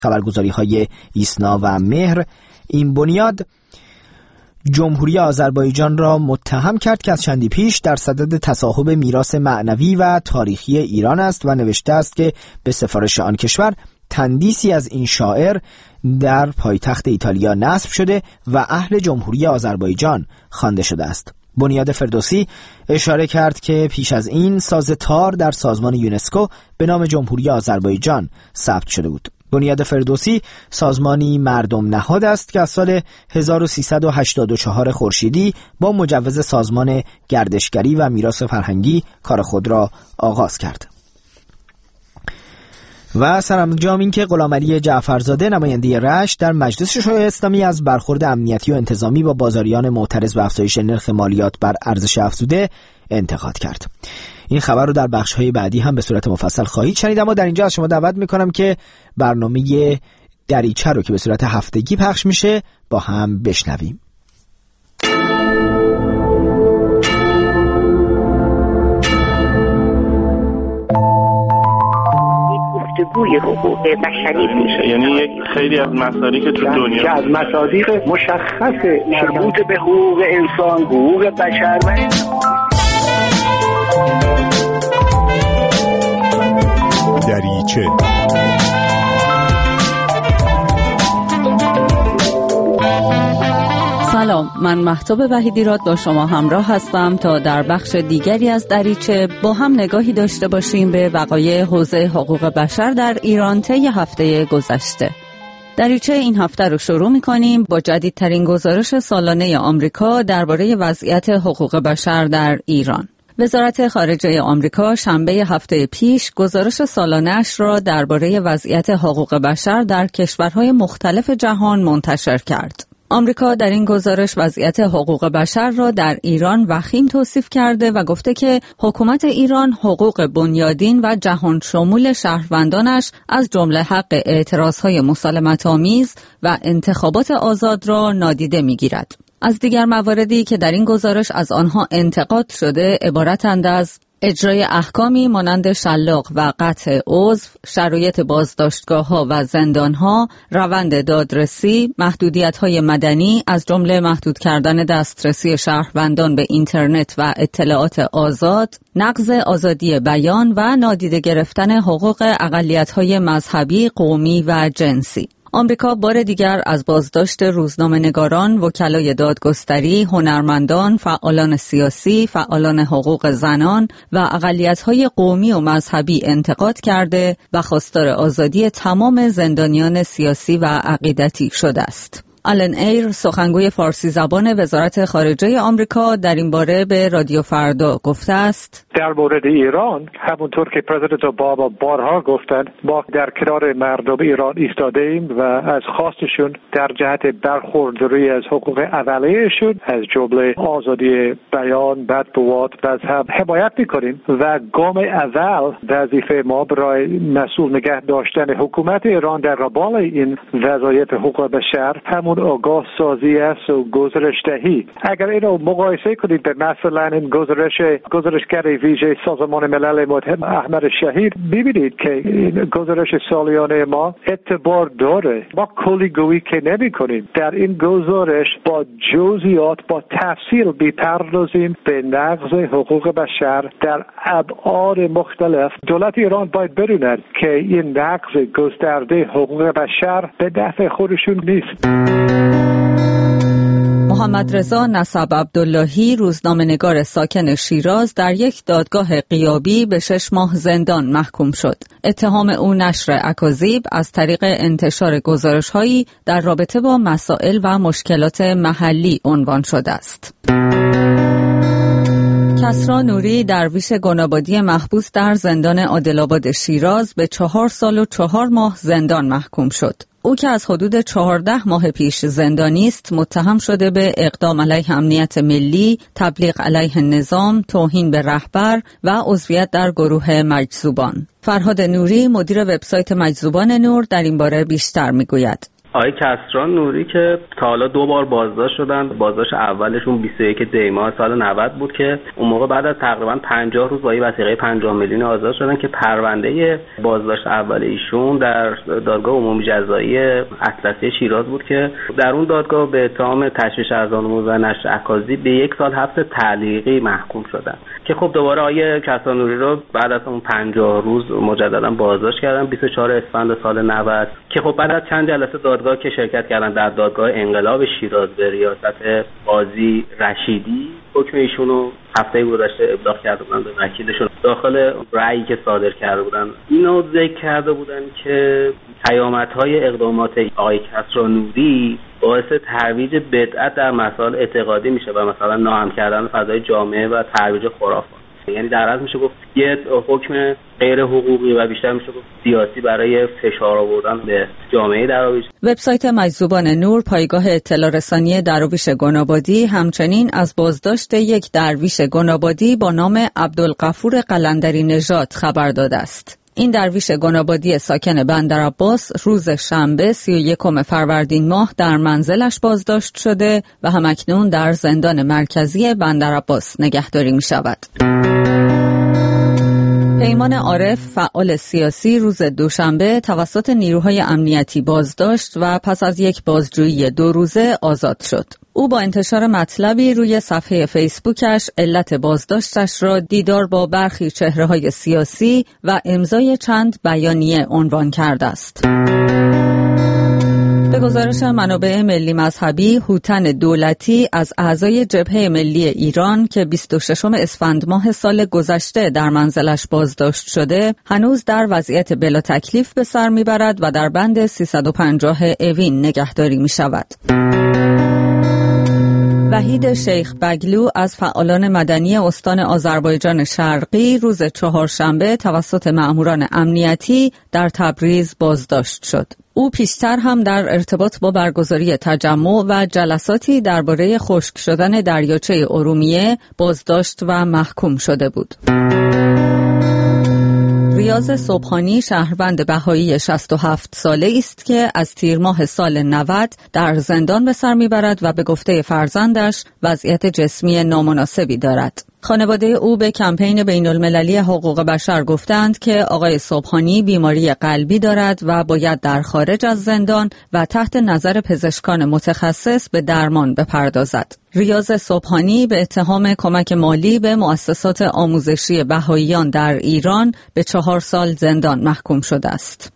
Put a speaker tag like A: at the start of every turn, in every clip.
A: خبرگزاری‌های ایسنا و مهر، این بنیاد جمهوری آذربایجان را متهم کرد که از چندی پیش در صدد تصاحب میراث معنوی و تاریخی ایران است و نوشته است که به سفارش آن کشور تندیسی از این شاعر در پایتخت ایتالیا نصب شده و اهل جمهوری آذربایجان خوانده شده است. بنیاد فردوسی اشاره کرد که پیش از این ساز تار در سازمان یونسکو به نام جمهوری آذربایجان ثبت شده بود. بنیاد فردوسی سازمانی مردم نهاد است که از سال 1384 خورشیدی با مجوز سازمان گردشگری و میراث فرهنگی کار خود را آغاز کرد. و سرانجام این که غلامعلی جعفرزاده نماینده رشت در مجلس شورای اسلامی از برخورد امنیتی و انتظامی با بازاریان معترض به افزایش نرخ مالیات بر ارزش افزوده انتقاد کرد. این خبر رو در بخش‌های بعدی هم به صورت مفصل خواهید شنید، اما در اینجا از شما دعوت می‌کنم که برنامه دریچه رو که به صورت هفتگی پخش میشه با هم بشنویم.
B: گفتگوی حقوق بشری میشه،
C: یعنی خیلی از مصادیق که تو دنیا
D: از مصادیق مشخص مربوط به حقوق انسان، حقوق بشر و
E: دریچه.
F: سلام، من مهتاب وحیدیراد با شما همراه هستم تا در بخش دیگری از دریچه با هم نگاهی داشته باشیم به وقایع حوزه حقوق بشر در ایران طی هفته گذشته. دریچه این هفته رو شروع می‌کنیم با جدیدترین گزارش سالانه آمریکا درباره وضعیت حقوق بشر در ایران. وزارت خارجه آمریکا شنبه هفته پیش گزارش سالانه‌اش را درباره وضعیت حقوق بشر در کشورهای مختلف جهان منتشر کرد. آمریکا در این گزارش وضعیت حقوق بشر را در ایران وخیم توصیف کرده و گفته که حکومت ایران حقوق بنیادین و جهان شمول شهروندانش از جمله حق اعتراضهای مسالمت‌آمیز و انتخابات آزاد را نادیده می‌گیرد. از دیگر مواردی که در این گزارش از آنها انتقاد شده عبارتند از اجرای احکامی مانند شلاق و قطع عضو، شرایط بازداشتگاه‌ها و زندان‌ها، روند دادرسی، محدودیت‌های مدنی از جمله محدود کردن دسترسی شهروندان به اینترنت و اطلاعات آزاد، نقض آزادی بیان و نادیده گرفتن حقوق اقلیت‌های مذهبی، قومی و جنسی. آمریکا بار دیگر از بازداشت روزنامه‌نگاران، وکلای دادگستری، هنرمندان، فعالان سیاسی، فعالان حقوق زنان و اقلیت‌های قومی و مذهبی انتقاد کرده و خواستار آزادی تمام زندانیان سیاسی و عقیدتی شده است. آلن ایر، سخنگوی فارسی زبان وزارت خارجه آمریکا، در این باره به رادیو فردا گفته است:
D: در مورد ایران همونطور که پرزیدنت اوباما بارها گفتند، ما در کنار مردم ایران ایستاده ایم و از خواستشون در جهت برخورداری از حقوق اولیه‌شون از جمله آزادی بیان، مطبوعات و مذهب حمایت می‌کنیم و گام اول وظیفه ما برای مسئول نگه داشتن حکومت ایران در قبال این وضعیت حقوق بشر همون آگاه سازی است و گزارش دهی. اگر اینو مقایسه کنید به مثلا این گزارشگر ویژه سازمان ملل متحد احمد شهید، ببینید که این گزارش سالیانه ما اعتبار داره. ما کلیگویی که نمی کنیم، در این گزارش با جزئیات با تفصیل بی‌پردازیم به نقض حقوق بشر در ابعاد مختلف. دولت ایران باید بدوند که این نقض گسترده حقوق بشر به نفع خودشون نیست.
F: محمد رضا نسب عبداللهی، روزنامه‌نگار ساکن شیراز، در یک دادگاه غیابی به 6 ماه زندان محکوم شد. اتهام او نشر اکاذیب از طریق انتشار گزارش‌هایی در رابطه با مسائل و مشکلات محلی عنوان شده است. کسری نوری، درویش گنابادی محبوس در زندان عادل‌آباد شیراز، به 4 سال و 4 ماه زندان محکوم شد. او که از حدود 14 ماه پیش زندانی است، متهم شده به اقدام علیه امنیت ملی، تبلیغ علیه نظام، توهین به رهبر و عضویت در گروه مجذوبان. فرهاد نوری، مدیر وبسایت مجذوبان نور، در این باره بیشتر میگوید.
G: آقای کسران نوری که تا حالا 2 بار بازداشت شدن. بازداشت اولشون 21 دی ماه سال 90 بود که اون موقع بعد از تقریبا 50 روز با وثیقه 50 میلیون آزاد شدن که پرونده بازداشت اول ایشون در دادگاه عمومی جزایی اطلسی شیراز بود که در اون دادگاه به اتهام تشویش اذان و نشر اکاذیب به 1 سال حبس تعلیقی محکوم شدن که خب دوباره آقای کسران نوری رو بعد از اون 50 روز مجددا بازداشت کردن 24 اسفند سال 90 که خب بعد از چند جلسه دادگاه که شرکت کردن در دادگاه انقلاب شیراز به ریاست قاضی رشیدی حکم ایشون رو هفته گذشته ابلاغ کرده بودن به وکیلشون. داخل رأیی که صادر کرده بودن اینو ذکر کرده بودن که پیامدهای اقدامات آقای کسران نوری باعث ترویج بدعت در مسائل اعتقادی میشه و مثلا ناامن کردن فضای جامعه و ترویج خرافات. یعنی در اصل میشه گفت یه حکم غیر حقوقی و بیشتر میشه گفت سیاسی برای فشار آوردن به جامعه درویش.
F: وبسایت مجذوبان نور پایگاه اطلاع رسانی درویش گنابادی همچنین از بازداشت یک درویش گنابادی با نام عبدالغفور قلندری نژاد خبر داده است. این درویش گنابادی ساکن بندرعباس روز شنبه 31 فروردین ماه در منزلش بازداشت شده و همکنون در زندان مرکزی بندرعباس نگهداری می شود. پیمان عارف فعال سیاسی روز دوشنبه توسط نیروهای امنیتی بازداشت و پس از یک بازجویی 2 روزه آزاد شد. او با انتشار مطلبی روی صفحه فیسبوکش علت بازداشتش را دیدار با برخی چهره‌های سیاسی و امضای چند بیانیه عنوان کرده است. به گزارش منابع ملی مذهبی، هوتن دولتی از اعضای جبهه ملی ایران که 26 اسفند ماه سال گذشته در منزلش بازداشت شده، هنوز در وضعیت بلا تکلیف به سر میبرد و در بند 350 اوین نگهداری می شود. وحید شیخ بگلو از فعالان مدنی استان آذربایجان شرقی روز چهارشنبه توسط مأموران امنیتی در تبریز بازداشت شد. او پیشتر هم در ارتباط با برگزاری تجمع و جلساتی درباره خشک شدن دریاچه ارومیه بازداشت و محکوم شده بود. ریاض صبحانی شهروند بهایی 67 ساله است که از تیر ماه سال 90 در زندان به سر میبرد و به گفته فرزندش وضعیت جسمی نامناسبی دارد. خانواده او به کمپین بین‌المللی حقوق بشر گفتند که آقای صبحانی بیماری قلبی دارد و باید در خارج از زندان و تحت نظر پزشکان متخصص به درمان بپردازد. ریاض صبحانی به اتهام کمک مالی به مؤسسات آموزشی بهائیان در ایران به 4 سال زندان محکوم شده است.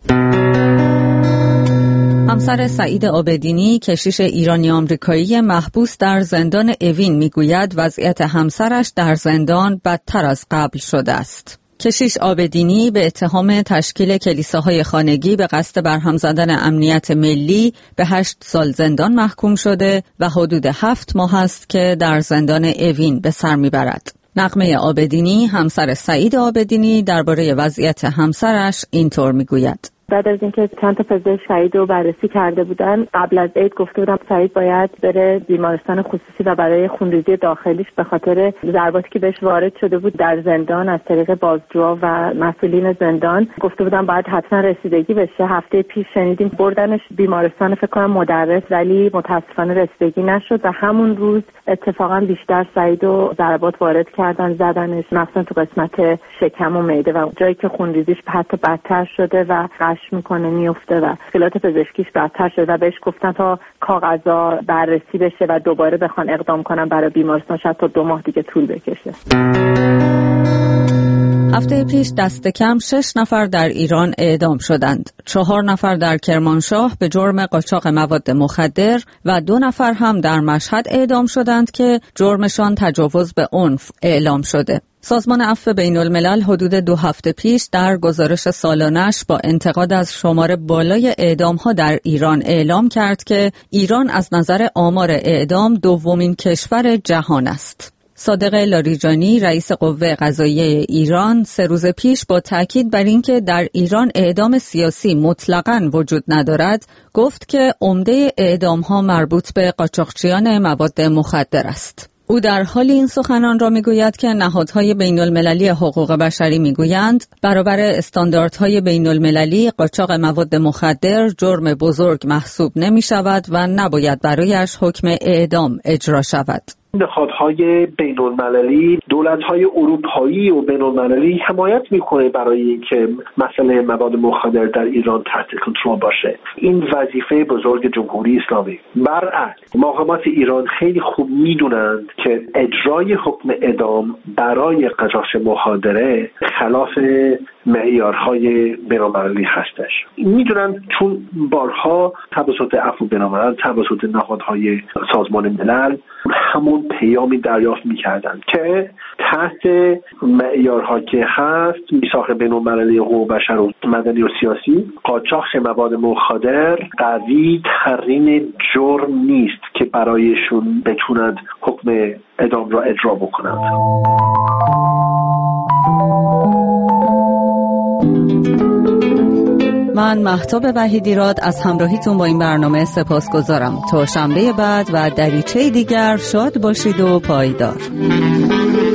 F: همسر سعید عابدینی کشیش ایرانی آمریکایی محبوس در زندان اوین میگوید وضعیت همسرش در زندان بدتر از قبل شده است. کشیش عابدینی به اتهام تشکیل کلیساهای خانگی به قصد برهم زدن امنیت ملی به 8 سال زندان محکوم شده و حدود 7 ماه است که در زندان اوین به سر میبرد. نغمه عابدینی همسر سعید عابدینی درباره وضعیت همسرش اینطور میگوید:
H: بعد از اینکه چند تا پزشک سعید رو بررسی کرده بودن، قبل از عید گفته بودم سعید باید بره بیمارستان خصوصی و برای خونریزی داخلیش به خاطر ضرباتی که بهش وارد شده بود در زندان از طریق بازجوها و مسئولین زندان، گفته بودم باید حتما رسیدگی بشه. هفته پیش شنیدیم بردنش بیمارستان فکر کنم مدرس، ولی متاسفانه رسیدگی نشد و همون روز اتفاقا بیشتر سعید رو ضربات وارد کردن، زدنش مثلا تو قسمت شکم و معده و جایی که خونریزیش حتی بدتر شده و میکنه میفته و مشکلات پزشکیش بدتر شده و بهش گفتن تا کاغذا بررسی بشه و دوباره بخوان اقدام کنن برای بیمارستان شاید تا 2 ماه دیگه طول بکشه.
F: هفته پیش دست کم 6 نفر در ایران اعدام شدند. 4 نفر در کرمانشاه به جرم قاچاق مواد مخدر و 2 نفر هم در مشهد اعدام شدند که جرمشان تجاوز به عنف اعلام شده. سازمان عفو بین‌الملل حدود 2 هفته پیش در گزارش سالانش با انتقاد از شمار بالای اعدام‌ها در ایران اعلام کرد که ایران از نظر آمار اعدام دومین کشور جهان است. صادق لاریجانی رئیس قوه قضاییه ایران 3 روز پیش با تاکید بر اینکه در ایران اعدام سیاسی مطلقاً وجود ندارد، گفت که عمده اعدام‌ها مربوط به قاچاقچیان مواد مخدر است. او در حال این سخنان را میگوید که نهادهای بین المللی حقوق بشری میگویند برابر استانداردهای بین المللی قاچاق مواد مخدر جرم بزرگ محسوب نمی شود و نباید برایش حکم اعدام اجرا شود.
I: نهادهای بین المللی، دولت‌های اروپایی و بین المللی حمایت میکنه برای اینکه مسئله مواد مخدر در ایران تحت کنترل باشه. این وظیفه بزرگ جمهوری اسلامی. برعکس مقامات ایران خیلی خوب میدونند که اجرای حکم اعدام برای قاچاق مخدر خلاف معیارهای بین المللی هستش. میدونن چون بارها توسط عفو بین الملل، توسط نهادهای سازمان ملل همون پیامی دریافت میکردن که تحت معیارها که هست میثاق بین المللی حقوق بشر و مدنی و سیاسی، قاچاق مواد مخدر قوی ترین جرم نیست که برایشون بتونند حکم اعدام را اجرا بکنند.
F: من مهتاب وحیدیراد از همراهیتون با این برنامه سپاسگزارم. تا شنبه بعد و دریچه دیگر شاد باشید و پایدار.